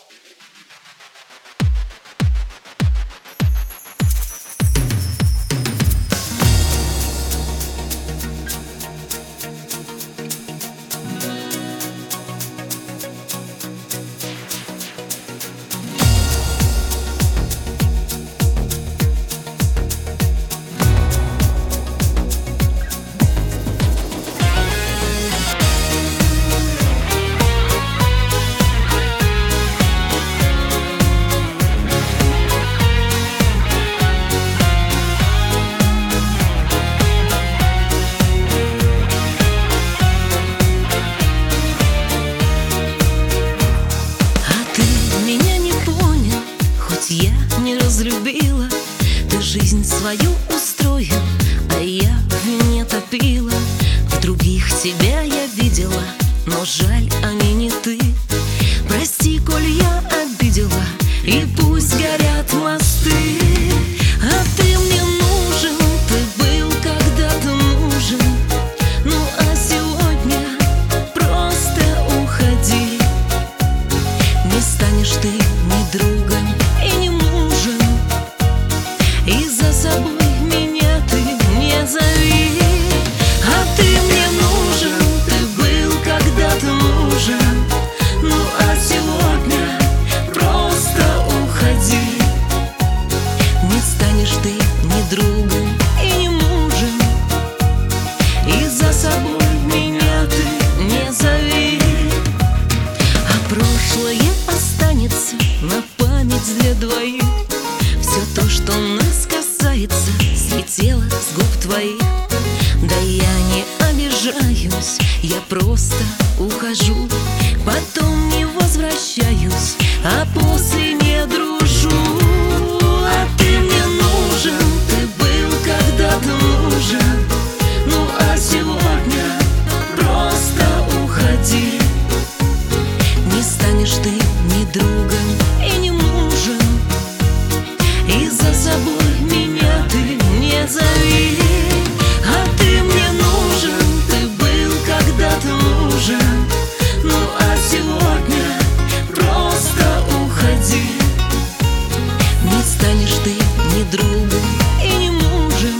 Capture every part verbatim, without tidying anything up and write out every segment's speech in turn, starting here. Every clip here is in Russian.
Я не разлюбила, ты жизнь свою устроил, а я в вине топила. В других тебя я видела, но жаль, они не ты. Прости, коль я обидела, и пусть горят мосты. А ты мне нужен, ты был когда-то нужен. Ну а сегодня просто уходи. Не станешь ты ни другом и не мужем, и за собой меня ты не зови. А ты мне нужен, ты был когда-то нужен. Ну а сегодня просто уходи. Не станешь ты ни другом и не мужем, и за собой меня ты не зови. А прошлое останется на память для двоих. Все то, что нас касается, слетело с губ твоих. Да я не обижаюсь, я просто ухожу, потом не возвращаюсь, а после не дружу. А ты мне нужен, ты был когда-то нужен. Ну а сегодня просто уходи. Не станешь ты ни другом и ни мужем, и за собой меня ты не зови. А ты мне нужен, ты был когда-то нужен. Ну а сегодня просто уходи. Не станешь ты ни другом и ни мужем,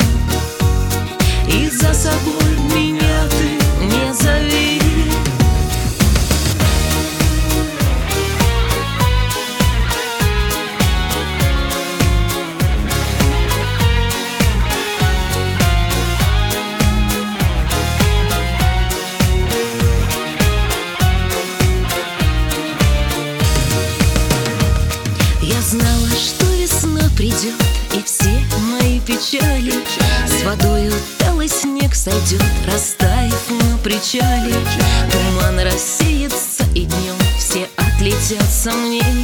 и за собой меня ты не зови. Я знала, что весна придет, и все мои печали с водою талый снег сойдет, растаяв на причале. Туман рассеется, и днем все отлетят сомнения.